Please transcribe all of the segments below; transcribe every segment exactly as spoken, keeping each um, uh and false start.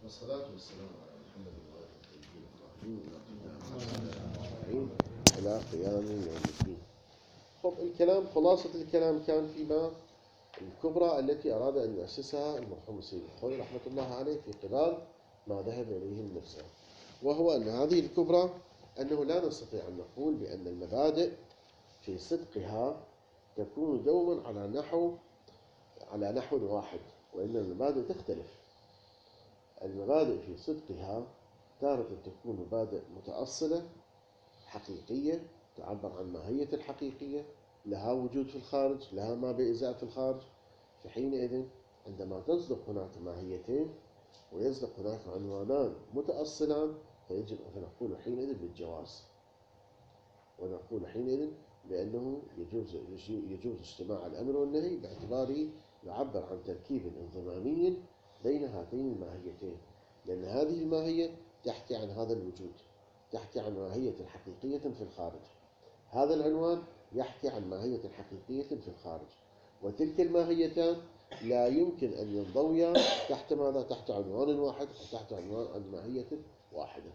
والصلاة والسلام على محمد وآله إلى قيام يوم الدين. طب الكلام، خلاصة الكلام كان فيما الكبرى التي أراد أن يؤسسها المرحوم السيد الخوئي رحمة الله عليه في قبال ما ذهب إليه النفسه، وهو أن هذه الكبرى أنه لا نستطيع أن نقول بأن المبادئ في صدقها تكون دوما على نحو على نحو واحد، وإن المبادئ تختلف. المبادئ في صدقها تارة تكون مبادئ متأصلة حقيقية تعبر عن ماهية الحقيقية، لها وجود في الخارج، لها ما بإزاء في الخارج. فحينئذ عندما تصدق هناك ماهيتين ويصدق هناك عنوانان متأصلان فيجب أن نقول حينئذ بالجواز، ونقول حينئذ بأنه يجوز يجوز اجتماع الأمر والنهي باعتباره يعبر عن تركيب انضمامي بين هاتين الماهيتين، لأن هذه الماهية تحكي عن هذا الوجود، تحكي عن ماهية حقيقية في الخارج. هذا العنوان يحكي عن ماهية حقيقية في الخارج، وتلك الماهيتان لا يمكن أن ينضويا تحت ماذا؟ تحت عنوان واحد أو تحت عنوان عن ماهية واحدة.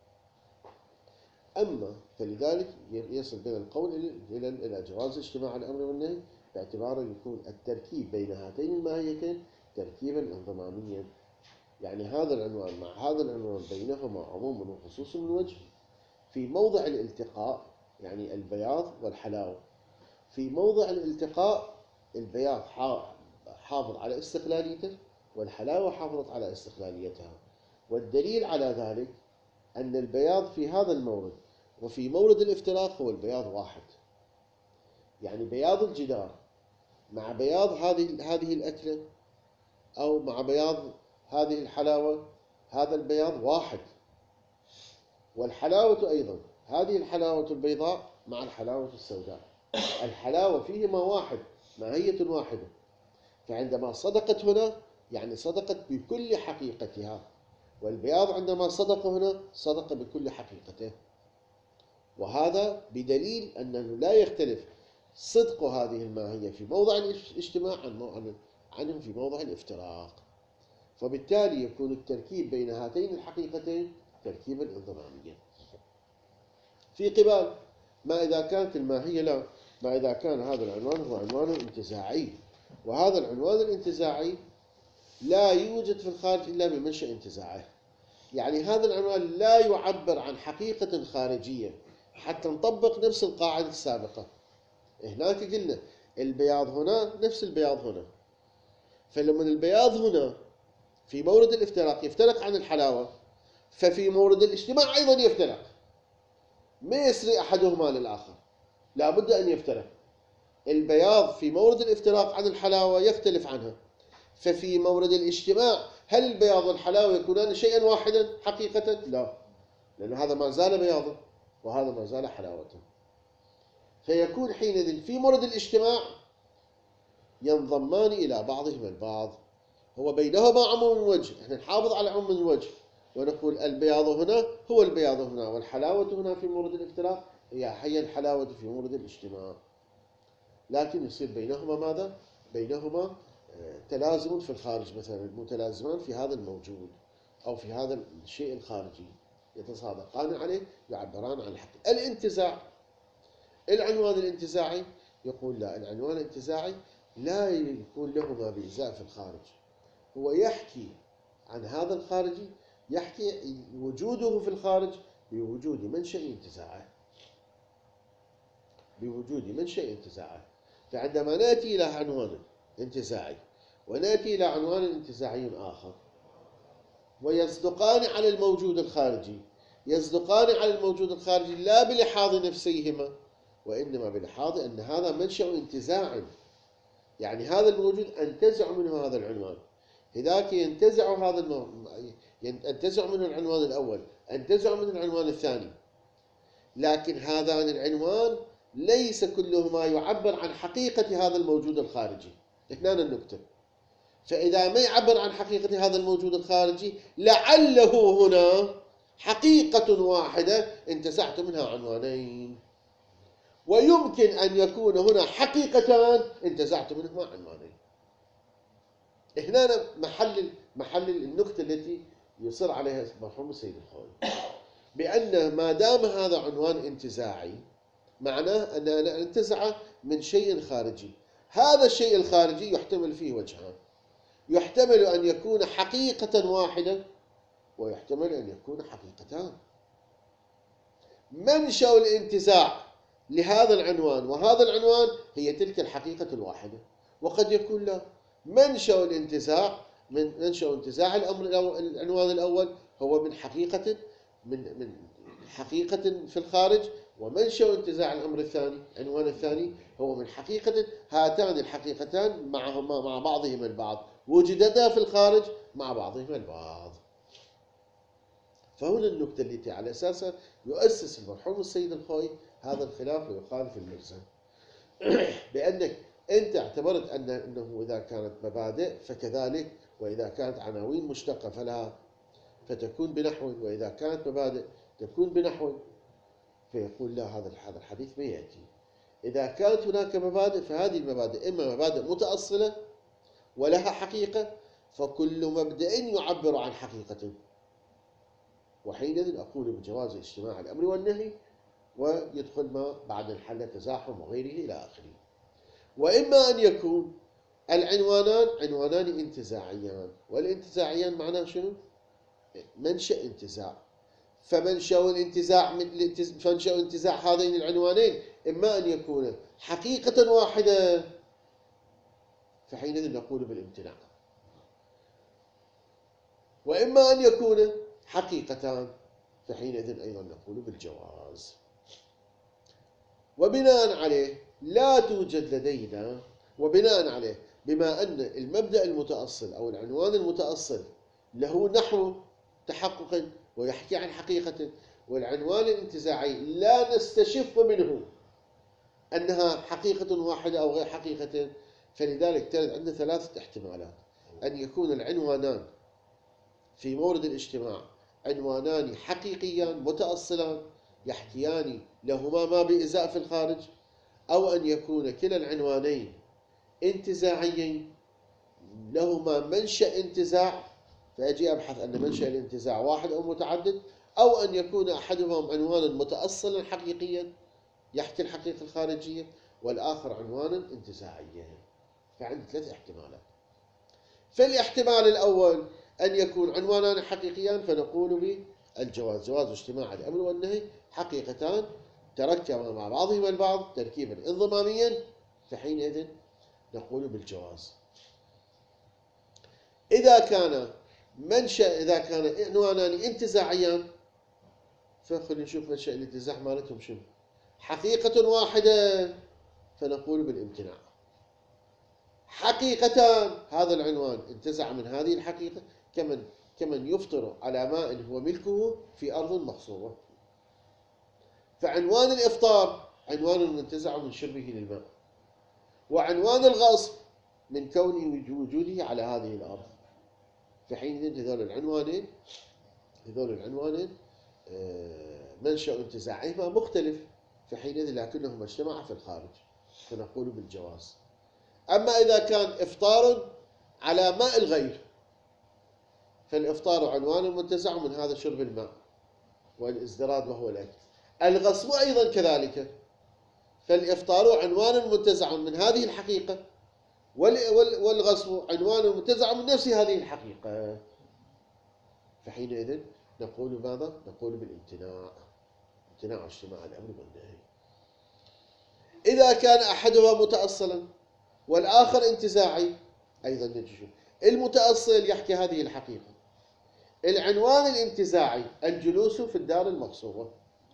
أما فلذلك يصل بين القول إلى إلى جواز اجتماع الأمر والنهي باعتباره يكون التركيب بين هاتين الماهيتين تركيبا انضماميا، يعني هذا العنوان مع هذا العنوان بينهما عموم وخصوص من وجه. في موضع الالتقاء يعني البياض والحلاوة، في موضع الالتقاء البياض حافظ على استقلاليته والحلاوة حافظت على استقلاليتها، والدليل على ذلك أن البياض في هذا المورد وفي مورد الافتراق هو البياض واحد، يعني بياض الجدار مع بياض هذه هذه الأكلة أو مع بياض هذه الحلاوة، هذا البياض واحد. والحلاوة أيضا هذه الحلاوة البيضاء مع الحلاوة السوداء، الحلاوة فيهما واحد، ماهية واحدة. فعندما صدقت هنا يعني صدقت بكل حقيقتها، والبياض عندما صدق هنا صدق بكل حقيقته. وهذا بدليل أنه لا يختلف صدق هذه الماهية في موضع الاجتماع عنهم في موضع الافتراق. فبالتالي يكون التركيب بين هاتين الحقيقتين تركيبا انضماميا. في قبال ما إذا كانت الماهية لا، ما إذا كان هذا العنوان هو عنوان انتزاعي، وهذا العنوان الانتزاعي لا يوجد في الخارج إلا بمنشأ انتزاعه، يعني هذا العنوان لا يعبر عن حقيقة خارجية حتى نطبق نفس القاعدة السابقة. هناك قلنا البياض هنا نفس البياض هنا، فلما البياض هنا في مورد الافتراق يفترق عن الحلاوة، ففي مورد الاجتماع أيضا يفترق، ما يسري أحدهما للآخر، لا بد أن يفترق. البياض في مورد الافتراق عن الحلاوة يختلف عنها، ففي مورد الاجتماع هل البياض والحلاوة يكونان شيئا واحدا حقيقة؟ لا، لأن هذا ما زال بياضا وهذا ما زال حلاوته. فيكون حينئذ في مورد الاجتماع ينضمان إلى بعضهما البعض، هو بينهما عموم وجه، احنا نحافظ على عموم الوجه ونقول البياض هنا هو البياض هنا، والحلاوة هنا في مورد الافتراق هي حي الحلاوة في مورد الاجتماع، لكن يصير بينهما ماذا؟ بينهما تلازم في الخارج، مثلا متلازمان في هذا الموجود أو في هذا الشيء الخارجي يتصادقان عليه يعبران عن الحق. الانتزاع، العنوان الانتزاعي يقول لا، العنوان الانتزاعي لا يكون له ما بإزاء في الخارج، هو يحكي عن هذا الخارجي، يحكي وجوده في الخارج بوجود منشأ انتزاعه، بوجود منشأ انتزاعه. فعندما نأتي إلى عنوان انتزاعي ونأتي إلى عنوان انتزاعي آخر ويصدقان على الموجود الخارجي، يصدقان على الموجود الخارجي لا بلحاظ نفسيهما وإنما بلحاظ أن هذا منشأ انتزاع، يعني هذا الموجود أنتزع منه هذا العنوان، هذاك ينتزع هذا المو... ينتزع منه العنوان الأول، أنتزع منه العنوان الثاني، لكن هذان العنوان ليس كله ما يعبر عن حقيقة هذا الموجود الخارجي. هنا النكتة. فإذا ما يعبر عن حقيقة هذا الموجود الخارجي لعله هنا حقيقة واحدة انتزعت منها عنوانين، ويمكن أن يكون هنا حقيقتان انتزعت منهما عنوانين. هنا محل محل النكتة التي يصر عليها مرحوم السيد الخوئي، بأن ما دام هذا عنوان انتزاعي معناه أن أنا انتزع من شيء خارجي. هذا الشيء الخارجي يحتمل فيه وجهان، يحتمل أن يكون حقيقة واحدة ويحتمل أن يكون حقيقتان. منشأ الانتزاع لهذا العنوان وهذا العنوان هي تلك الحقيقة الواحدة، وقد يكون لا. منشأ الانتزاع من منشأ انتزاع الأمر العنوان الأول هو من حقيقة من من حقيقة في الخارج، ومنشأ انتزاع الأمر الثاني العنوان الثاني هو من حقيقة. هاتان الحقيقتان معهما مع بعضهما البعض، وجدتا في الخارج مع بعضهما البعض. فهنا النكتة التي على أساسها يؤسس المرحوم السيد الخوئي هذا الخلاف ويخالف الملزم. بأنك أنت اعتبرت أن أنه إذا كانت مبادئ فكذلك، وإذا كانت عناوين مشتقة فلها فتكون بنحو، وإذا كانت مبادئ تكون بنحو. فيقول لا، هذا هذا الحديث ما يأتي. إذا كانت هناك مبادئ فهذه المبادئ إما مبادئ متأصلة ولها حقيقة، فكل مبدأ يعبر عن حقيقة، وحينئذ أقول بجواز اجتماع الأمر والنهي، ويدخل ما بعد الحل تزاحم وغيره إلى آخره. وإما أن يكون العنوانان عنوانان انتزاعيان، والانتزاعيان معناه شنو؟ منشأ انتزاع. فمنشأ الانتزاع من فمنشأ انتزاع هذين العنوانين إما أن يكون حقيقة واحدة، فحينئذ نقول بالامتناع، وإما أن يكون حقيقتان، فحينئذ أيضا نقول بالجواز. وبناء عليه لا توجد لدينا، وبناء عليه بما أن المبدأ المتأصل أو العنوان المتأصل له نحو تحقق ويحكي عن حقيقة، والعنوان الانتزاعي لا نستشف منه أنها حقيقة واحدة أو غير حقيقة، فلذلك ترد عندنا ثلاثة احتمالات: أن يكون العنوانان في مورد الاجتماع عنوانان حقيقيان متأصلان يحكيان لهما ما بإزاء في الخارج، أو أن يكون كلا العنوانين انتزاعيين لهما منشأ انتزاع، فأجي أبحث أن منشأ الانتزاع واحد أو متعدد، أو أن يكون أحدهما عنوانا متأصلا حقيقيا يحكي الحقيقة الخارجية، والآخر عنوانا انتزاعيا. فعندي ثلاث احتمالات. فالاحتمال الأول أن يكون عنوانان حقيقيان، فنقول بالجواز، جواز اجتماع الأمر والنهي حقيقتان تركبا مع بعضهما البعض تركيبا انضماميا، فحينئذ نقول بالجواز. إذا كان منشأ إذا كان عنوانان انتزاعيان، فخلينا نشوف منشأ الانتزاع مالتهم شنو. حقيقة واحدة، فنقول بالامتناع. حقيقتان، هذا العنوان انتزع من هذه الحقيقة، كمن كمن يفطر على ماء هو ملكه في أرض مغصوبة. فعنوان الإفطار عنوان منتزع من شربه للماء، وعنوان الغصب من كون وجوده على هذه الأرض. فحينئذ هذول العنوانين هذول العنوانين منشأ انتزاعهما مختلف، فحينئذ لكنهما اجتمعا في الخارج، فنقول بالجواز. أما إذا كان إفطار على ماء الغير، فالإفطار عنوان منتزع من هذا شرب الماء والازدراد وهو الأكل. الغصب أيضا كذلك، فالإفطار عنوان منتزع من هذه الحقيقة، والغصب عنوان منتزع من نفس هذه الحقيقة، فحينئذ نقول ماذا؟ نقول بالامتناع، امتناع اجتماع الأمر والنهي. إذا كان أحدهما متأصلا والآخر انتزاعي، أيضا نجي المتأصل يحكي هذه الحقيقة، العنوان الانتزاعي الجلوس في الدار المغصوبة،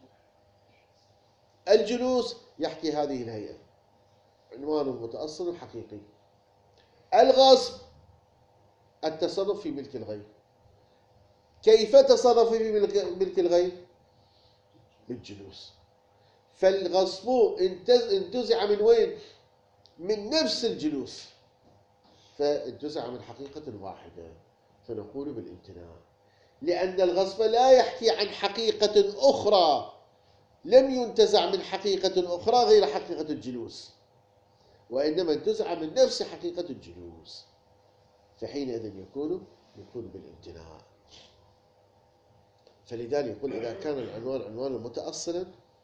الجلوس يحكي هذه الهيئة، عنوان متأصل حقيقي. الغصب التصرف في ملك الغير. كيف تصرف في ملك الغير؟ بالجلوس. فالغصب انتزع من وين؟ من نفس الجلوس، فانتزع من حقيقة واحدة، فنقول بالامتناع، لأن الغصب لا يحكي عن حقيقة أخرى، لم ينتزع من حقيقة أخرى غير حقيقة الجلوس، وإنما انتزع من نفس حقيقة الجلوس، فحينئذ يكون يكون بالامتناع. فلذلك يقول إذا كان العنوان عنوانا متأصلا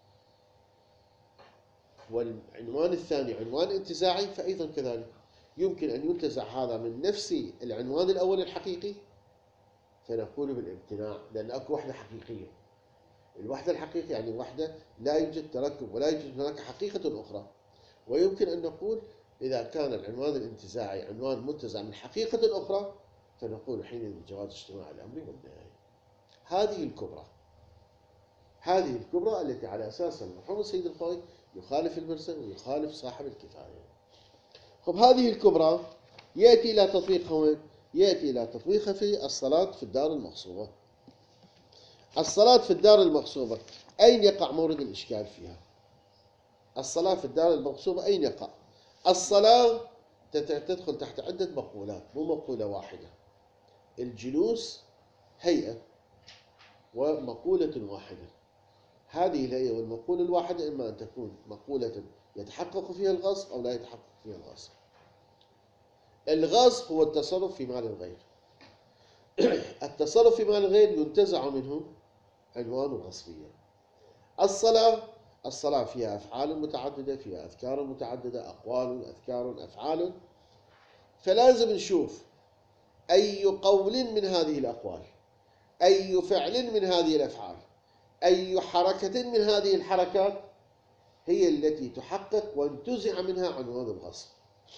والعنوان الثاني عنوان انتزاعي فأيضا كذلك يمكن أن ينتزع هذا من نفس العنوان الأول الحقيقي، فنقول بالامتناع لأن أكو وحدة حقيقية. الوحدة الحقيقية يعني وحدة لا يوجد تركب ولا يوجد هناك حقيقة أخرى. ويمكن أن نقول إذا كان العنوان الانتزاعي عنوان منتزع من حقيقة أخرى فنقول حينئذ جواز اجتماع الأمر والنهي. هذه الكبرى هذه الكبرى التي على أساسها محمد سيد الخوي يخالف المرسل ويخالف صاحب الكفاية. خب هذه الكبرى يأتي إلى تطبيقها وين؟ يأتي إلى تطبيقها في الصلاة في الدار المغصوبة. الصلاة في الدار المغصوبة أين يقع مورد الإشكال فيها؟ الصلاة في الدار المغصوبة أين يقع؟ الصلاة تدخل تحت عدة مقولات مو مقولة واحدة. الجلوس هيئة ومقولة واحدة. هذه الهيئة والمقولة الواحدة إما أن تكون مقولة يتحقق فيها الغصب أو لا يتحقق فيها الغصب. الغصب هو التصرف في مال الغير. التصرف في مال الغير ينتزع منه عنوان الغصبية. الصلاة الصلاة فيها أفعال متعددة، فيها أذكار متعددة، أقوال أذكار أفعال، فلازم نشوف أي قول من هذه الأقوال، أي فعل من هذه الأفعال، أي حركة من هذه الحركات هي التي تحقق وانتزع منها عنوان الغصب.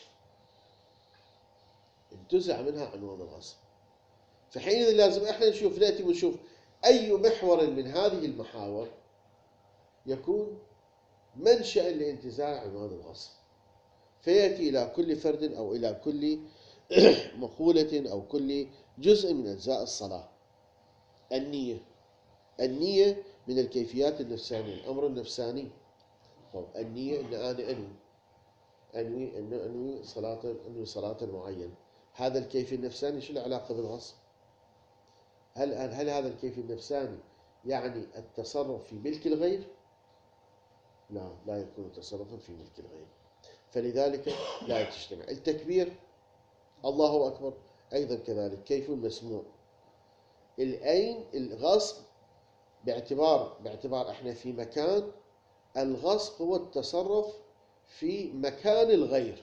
انتزع منها عنوان الغصب. فحينئذ لازم احنا نشوف نأتي ونشوف أي محور من هذه المحاور يكون منشأ لانتزاع عنوان الغصب، فيأتي إلى كل فرد أو إلى كل مقولة أو كل جزء من أجزاء الصلاة. النية النية من الكيفيات النفسانية، الأمر النفساني. النية إن أنا أنوي أنوي أن أنوي صلاة أنوي صلاة معينة. هذا الكيف النفساني شو له علاقة بالغصب؟ هل هل هذا الكيف النفساني يعني التصرف في ملك الغير؟ لا، لا يكون تصرفا في ملك الغير. فلذلك لا تجتمع. التكبير الله أكبر أيضا كذلك كيف مسموع. الأين الغصب باعتبار باعتبار احنا في مكان، الغصب هو التصرف في مكان الغير.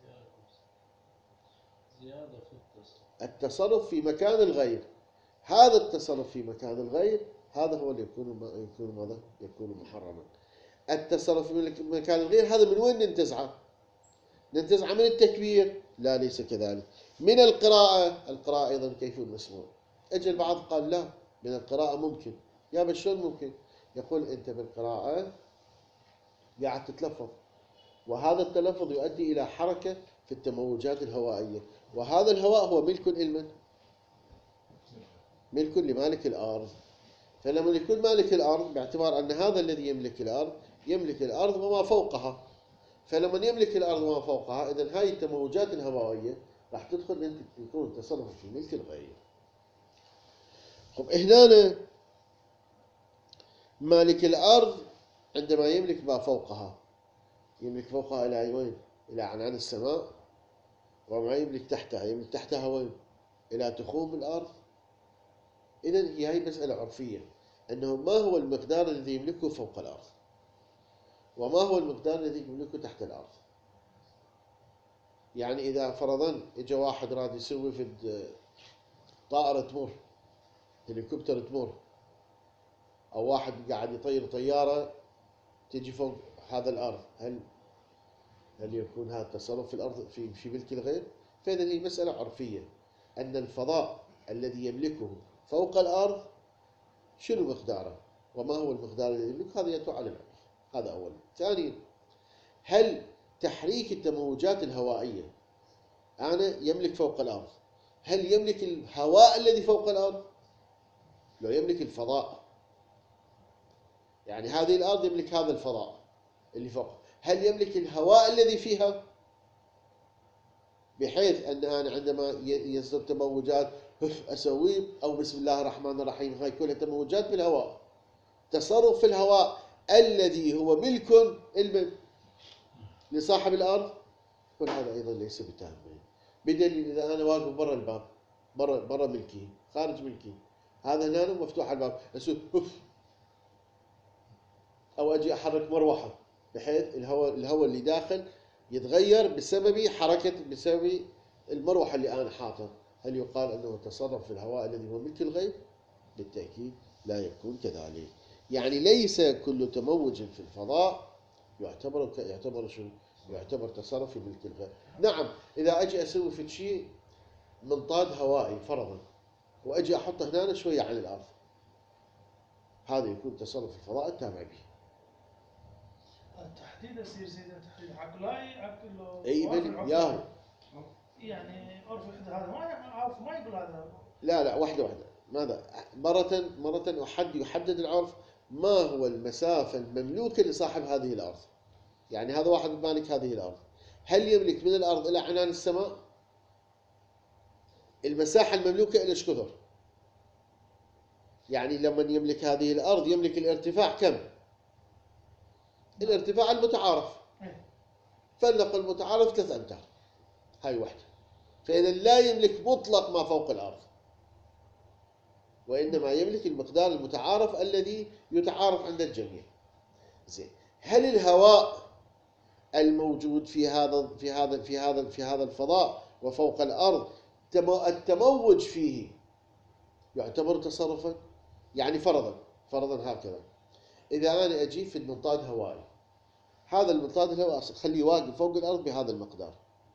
زيادة في التصرف. التصرف في مكان الغير، هذا التصرف في مكان الغير هذا هو اللي يكون يكون ماذا؟ يكون محرما. التصرف في مكان الغير هذا من وين ننتزعه؟ ننتزعه من التكبير؟ لا، ليس كذلك. من القراءة، القراءة أيضا كيف المسموع. أجل البعض قال لا، من القراءة ممكن. يا بس شلون ممكن؟ يقول أنت بالقراءة قاعد تتلفظ، وهذا التلفظ يؤدي إلى حركة في التموجات الهوائية، وهذا الهواء هو ملك لمن؟ ملك لمالك الأرض. فلما يكون مالك الأرض باعتبار أن هذا الذي يملك الأرض يملك الأرض وما فوقها، فلما يملك الأرض وما فوقها إذن هاي التموجات الهوائية راح تدخل أن يكون تصرف في ملك الغير. طب هنا مالك الأرض عندما يملك ما فوقها يملك فوقها إلى وين؟ إلى عنان السماء. وما يملك تحتها يملك تحتها وين؟ إلى تخوم الأرض. إذن هي هي مسألة عرفية، أنه ما هو المقدار الذي يملكه فوق الأرض وما هو المقدار الذي يملكه تحت الأرض. يعني إذا فرضا إجا واحد راد يسوي في طائرة تمر، هليكوبتر تمر، أو واحد قاعد يطير طيارة تجي فوق هذا الأرض، هل هل يكون هذا التصرف في الأرض في في ملك الغير؟ فإذا هي مسألة عرفية، أن الفضاء الذي يملكه فوق الأرض شنو مقداره وما هو المقدار الذي يملكه، هذا يدل على العرف. هذا أولا. ثانيا، هل تحريك التموجات الهوائية أنا يملك فوق الأرض، هل يملك الهواء الذي فوق الأرض؟ لو يملك الفضاء، يعني هذه الأرض يملك هذا الفضاء اللي فوق، هل يملك الهواء الذي فيها؟ بحيث أن أنا عندما يصدر تموجات أسوي أو بسم الله الرحمن الرحيم، هاي كلها تموجات بالهواء، تصرف في الهواء الذي هو ملك المن لصاحب الأرض، كل هذا أيضا ليس بتام. بدليل إذا أنا واقف برا الباب، برا برا ملكي، خارج ملكي، هذا هنا مفتوح الباب اسوي اوف، او اجي احرك مروحه بحيث الهواء الهواء اللي داخل يتغير بسبب حركه بسبب المروحه اللي انا حاطها. هل يقال انه تصرف في الهواء الذي هو ملك الغير؟ بالتاكيد لا يكون كذلك. يعني ليس كل تموج في الفضاء يعتبر يعتبر شو؟ يعتبر تصرف في ملك الغير. نعم، اذا اجي اسوي في شيء منطاد هوائي فرضا واجي احطه هنا شويه عن الارض، هذا يكون تصرف الفضاء التابع به. التحديد يصير زي تحديد عقلائي عقل اي بل ياهو يعني عرف هذا ما عارف ما يقول هذا. لا لا واحده واحده ماذا مرة مرة أحد يحدد العرف ما هو المسافة المملوكة لصاحب هذه الأرض. يعني هذا واحد مالك هذه الأرض، هل يملك من الأرض إلى عنان السماء؟ المساحة المملوكة إلى كثر؟ يعني لما يملك هذه الأرض يملك الارتفاع كم؟ الارتفاع المتعارف، فلنقل المتعارف ثلاث أمتار، هاي واحدة. فإذا لا يملك مطلق ما فوق الأرض، وإنما يملك المقدار المتعارف الذي يتعارف عند الجميع. زين، هل الهواء الموجود في هذا في هذا في هذا في هذا الفضاء وفوق الأرض التموج فيه يعتبر تصرفا؟ يعني فرضا فرضا هكذا، إذا أنا أجيب في المنطاد هوائي، هذا المنطاد الهوائي خليه واقف فوق الأرض بهذا المقدار،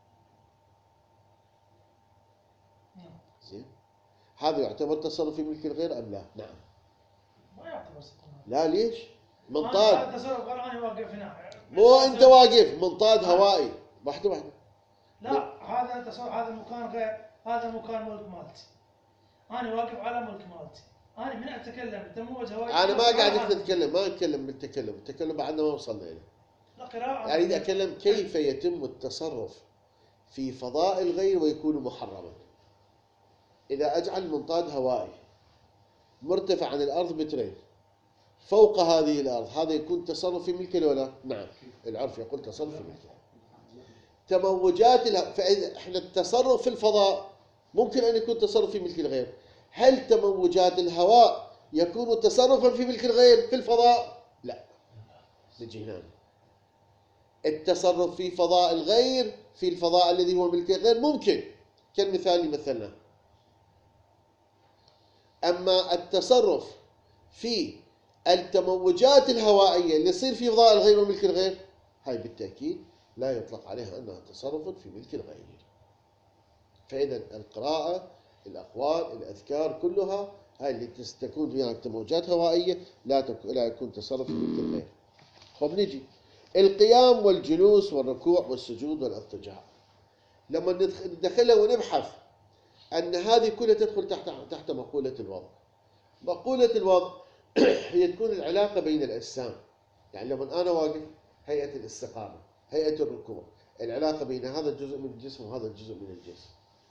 زين، هذا يعتبر تصرف في ملك الغير أم لا؟ نعم. ما يعتبر تصرف. لا ليش؟ منطاد. هذا تصرف قال أنا واقف هنا. مو أنت واقف منطاد هوائي. واحدة واحدة. لا هذا تصرف، هذا المكان غير، هذا المكان ملك مالتي. أنا واقف على ملك مالتي. أنا من أتكلم تموج هوائي. أنا ما قاعد نتكلم ما نتكلم بالتكلم، التكلم بعدنا ما وصلنا إليه. لا قراءة. يعني إذا أتكلم كيف يتم التصرف في فضاء الغير ويكون محرما. إذا أجعل منطاد هوائي مرتفع عن الأرض مترين فوق هذه الأرض، هذا يكون تصرف في ملك ولا؟ نعم، العرف يقول تصرف في ملك. تموجات الهواء، فإذا إحنا التصرف في الفضاء ممكن أن يكون تصرف في ملك الغير. هل تموجات الهواء يكون تصرفا في ملك الغير في الفضاء؟ لا. نجي هنا، التصرف في فضاء الغير في الفضاء الذي هو ملك الغير ممكن، كالمثال اللي مثلناه. أما التصرف في التموجات الهوائية اللي يصير في فضاء الغير وملك الغير، هاي بالتأكيد لا يطلق عليها أنها تصرف في ملك الغير. فإذا القراءة، الأقوال، الأذكار كلها هاي اللي تكون فيها تموجات هوائية لا تكون لا يكون تصرف في ملك الغير. خب نجي القيام والجلوس والركوع والسجود والاضطجاع. لما ندخلها ونبحث أن هذه كلها تدخل تحت تحت مقولة الوضع. مقولة الوضع هي تكون العلاقة بين الأجسام. يعني لما أنا واقف هيئة الاستقامة، هيئة الركوع، العلاقة بين هذا الجزء من الجسم وهذا الجزء من الجسم.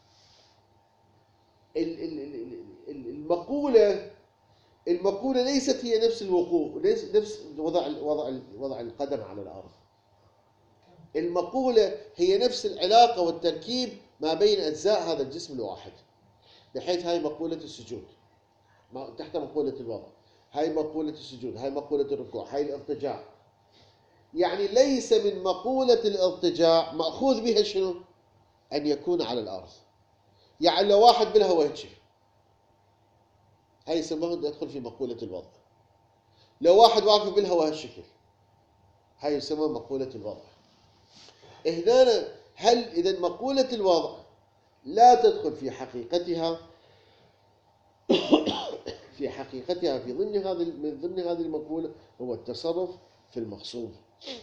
المقولة المقولة ليست هي نفس الوقوف، ليس نفس وضع وضع وضع القدم على الأرض. المقولة هي نفس العلاقة والتركيب ما بين أجزاء هذا الجسم الواحد، بحيث هاي مقولة السجود تحت مقولة الوضع، هاي مقولة السجود، هاي مقولة الركوع، هاي الارتجاع. يعني ليس من مقولة الارتجاع مأخوذ بها شنو؟ أن يكون على الأرض. يعني لو واحد بالهواء هيك، هاي يسموه يدخل في مقولة الوضع. لو واحد واقف بالهواء هالشكل، هاي يسموه مقولة الوضع. هنا هل إذا مقولة الوضع لا تدخل في حقيقتها في حقيقتها في ضمن هذه من ضمن هذه المقولة هو التصرف في المقصود.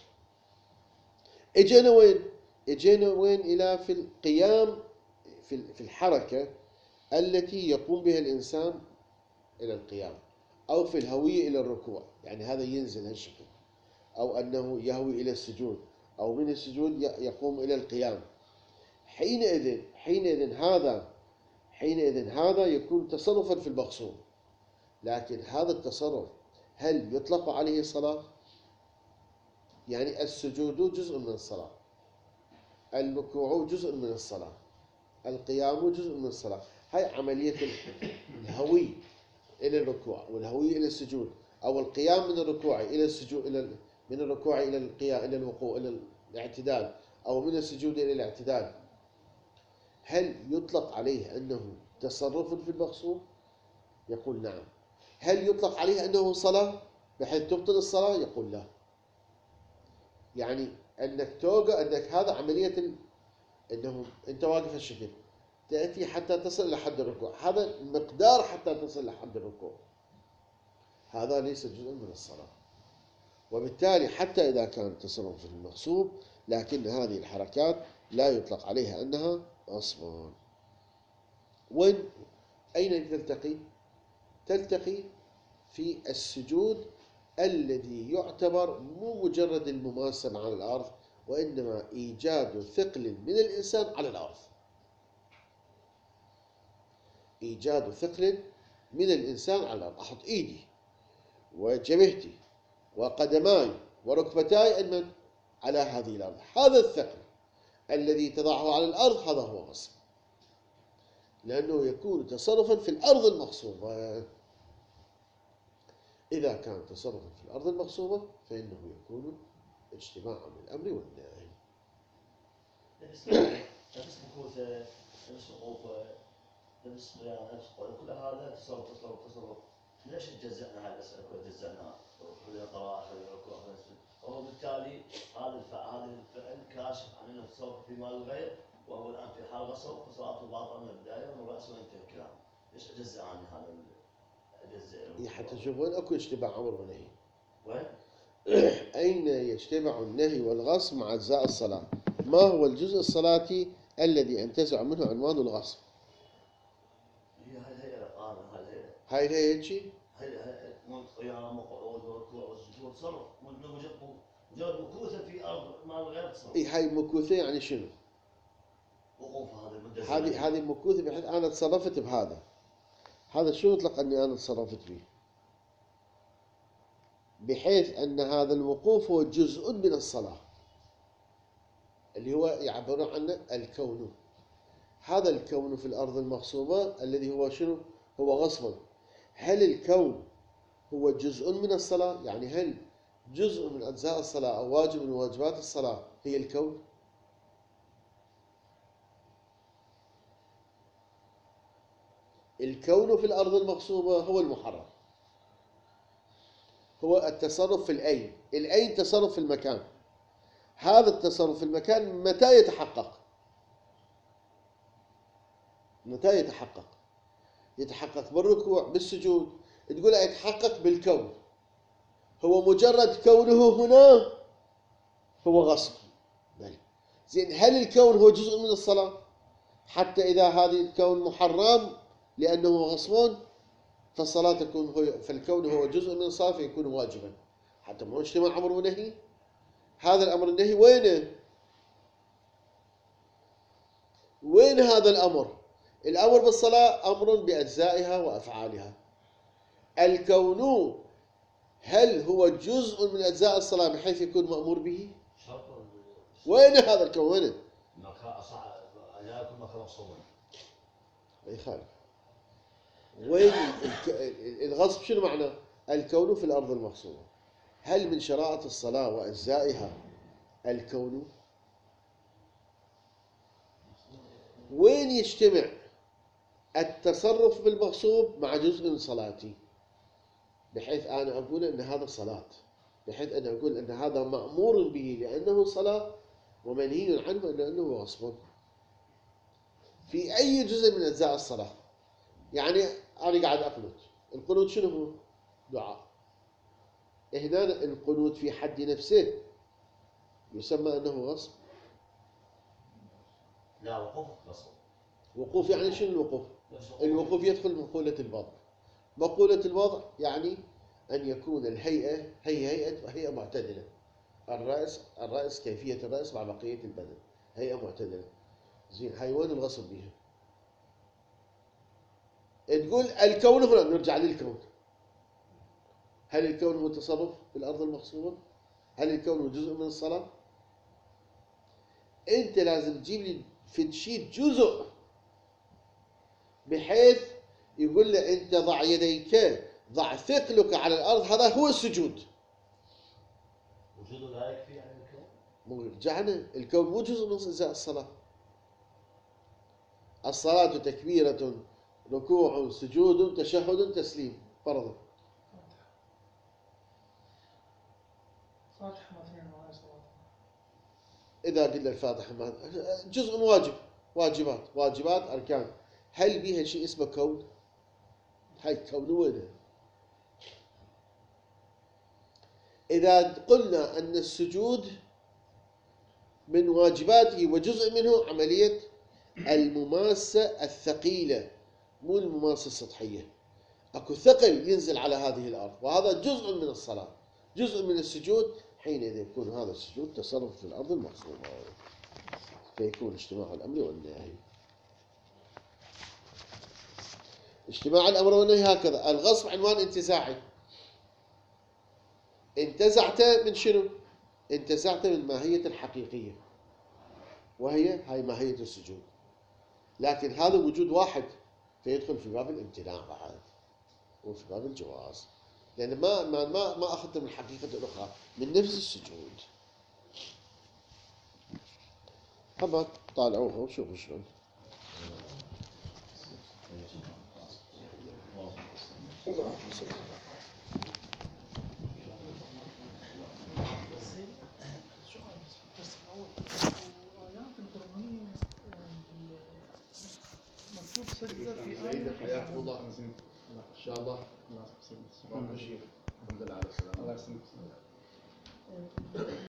اجينا وين؟ اجينا وين؟ إلى في القيام في في الحركة التي يقوم بها الإنسان إلى القيام، أو في الهوية إلى الركوع، يعني هذا ينزل هالشكل، أو أنه يهوي إلى السجود، أو من السجود يقوم إلى القيام. حينئذ حينئذ هذا حينئذ هذا يكون تصرفا في المقصود. لكن هذا التصرف هل يطلق عليه صلاة؟ يعني السجود جزء من الصلاة، الركوع جزء من الصلاة، القيام جزء من الصلاة. هاي عملية الهوي إلى الركوع والهوية إلى السجود، أو القيام من الركوع إلى السجود، إلى من الركوع إلى القيام إلى الوقوع إلى الاعتدال، أو من السجود إلى الاعتدال، هل يطلق عليه أنه تصرف في المغصوب؟ يقول نعم. هل يطلق عليه أنه صلاة بحيث تبطل الصلاة؟ يقول لا. يعني أنك توقع أنك هذا عملية ال... أنه أنت واقف الشكل تأتي حتى تصل إلى حد الركوع، هذا المقدار حتى تصل إلى حد الركوع، هذا ليس جزء من الصلاة. وبالتالي حتى إذا كان تصرف في المغصوب، لكن هذه الحركات لا يطلق عليها أنها غصب. وين أين تلتقي؟ تلتقي في السجود الذي يعتبر مو مجرد المماسة على الأرض، وإنما إيجاد ثقل من الإنسان على الأرض. إيجاد ثقل من الإنسان على الأرض، أحط إيدي وجبهتي وقدماي وركبتاي أن على هذه الأرض، هذا الثقل الذي تضعه على الأرض هذا هو غصب، لأنه يكون تصرفا في الأرض المغصوبة. إذا كان تصرفا في الأرض المغصوبة فإنه يكون اجتماعا بالأمر والنهي. نفس مكوثة، نفس وقوفة، نفس صيانة، نفس كل هذا تصرف تصرف تصرف. ليش تجزأنا هاي المسألة كلها تجزأنا؟ خلينا قراءة خلينا ركوع خلينا سجود. وبالتالي هذا الفعل هذا الفعل كاشف عن أنه تصرف في مال الغير، وهو الآن في حال غصب فصلاته باطلة من البداية ومن الرأس وانتهى الكلام. ليش أجزأ عن هذا الجزء؟ حتى تشوف وين أكو اجتماع أمر ونهي. وين؟ أين يجتمع النهي والغصب مع أجزاء الصلاة؟ ما هو الجزء الصلاتي الذي ينتزع منه عنوان الغصب؟ هي هاي الهيئة الآن هاي الهيئة. هاي الهيئة هيجي؟ هاي هاي مو قيام وقعود وركوع وسجود تصرف، مجرد مجرد مكوثة في أرض مال الغير تصرف. إي هاي مكوثة يعني شنو؟ وقوف هذا المدة. هذه هذه مكوثة بحيث أنا تصرفت بهذا. هذا شو يطلق أني أنا تصرفت به؟ بحيث أن هذا الوقوف هو جزء من الصلاة اللي هو يعبرون عنه الكون. هذا الكون في الأرض المغصوبة الذي هو شنو؟ هو غصبا. هل الكون هو جزء من الصلاة؟ يعني هل جزء من أجزاء الصلاة أو واجب من واجبات الصلاة هي الكون؟ الكون في الأرض المغصوبة هو المحرم، هو التصرف في الأين. الأين تصرف في المكان. هذا التصرف في المكان متى يتحقق؟ متى يتحقق؟ يتحقق بالركوع بالسجود. تقول يتحقق بالكون. هو مجرد كونه هنا هو غصب. بل زين هل الكون هو جزء من الصلاة؟ حتى إذا هذا الكون محرم لأنه غصب فالصلاة تكون هو، فالكون هو جزء من الصلاة فيكون واجبا. حتى ما اجتماع أمر ونهي. هذا الأمر النهي وينه؟ وين هذا الأمر؟ الأمر بالصلاة أمر بأجزائها وأفعالها. الكون هل هو جزء من أجزاء الصلاة بحيث يكون مأمور به؟ وين هذا الكون؟ وينه؟ لا يكون مكان مغصوبا. ما يخالف. وين الغصب؟ شنو معنى الكون في الأرض المغصوبة؟ هل من شرائط الصلاة وأجزائها الكون؟ وين يجتمع التصرف بالمغصوب مع جزء من صلاتي بحيث أنا أقول أن هذا صلاة، بحيث أنا أقول أن هذا مأمور به لأنه صلاة ومنهي عنه لأنه غصب؟ في أي جزء من أجزاء الصلاة؟ يعني أنا قاعد أقنط. القنوت شنو هو؟ دعاء. هنا القنوت في حد نفسه يسمى أنه غصب؟ لا، وقوف غصب. وقوف يعني شنو الوقوف؟ الوقوف يدخل مقولة الوضع. مقولة الوضع يعني أن يكون الهيئة هي هيئة هيئة معتدلة. الرأس الرأس كيفية الرأس مع بقية البدن هيئة معتدلة. زين هاي وين الغصب بيها؟ تقول الكون هنا، نرجع للكون. هل الكون هو تصرف في الأرض المغصوبة؟ هل الكون هو جزء من الصلاة؟ أنت لازم تجيب لي في شيء جزء بحيث يقول له أنت ضع يديك، ضع ثقلك على الأرض، هذا هو السجود. وجود ذلك في يعني الكون. مو رجعنا الكون مو جزء من أجزاء الصلاة. الصلاة تكبيرة، ركوع، سجود، تشهد، تسليم، فرضا. فاتحة مثلا ولا صلاة. إذا قلنا الفاتحة ما جزء واجب، واجبات، واجبات أركان. هل بيها شيء اسمه كون؟ هاي الكون وينه؟ إذا قلنا أن السجود من واجباته وجزء منه عملية المماسة الثقيلة، مو المماسة السطحية. أكو ثقل ينزل على هذه الأرض، وهذا جزء من الصلاة، جزء من السجود. حينئذ يكون هذا السجود تصرف في الأرض المقصودة، فيكون اجتماع الأمر والنهي. اجتماع الأمر والنهي هكذا. الغصب عنوان انتزاعي. انتزعت من شنو؟ انتزعت من ماهية الحقيقية، وهي هاي ماهية السجود. لكن هذا وجود واحد، فيدخل في باب الامتناع بعد، وفي باب الجواز، لأن ما ما ما, ما أخذت من حقيقة أخرى، من نفس السجود. أما طالعوها وشوفوا شلون. بس الأول الآيات القرآنية مكتوب سجدة في آية. حياكم الله. إن شاء الله. الحمد لله على السلامة. الله يسلمك.